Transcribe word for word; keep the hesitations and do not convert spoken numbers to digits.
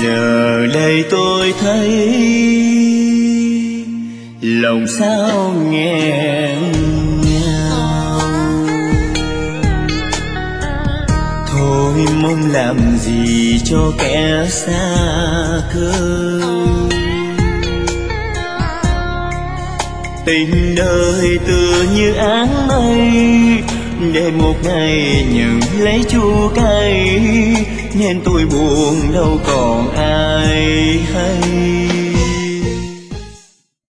giờ đây tôi thấy lòng sao nghẹn ngào. Thôi mong làm gì cho kẻ xa cơ, tình đời tựa như áng mây, để một ngày nhận lấy chua cay, nên tôi buồn đâu còn ai hay.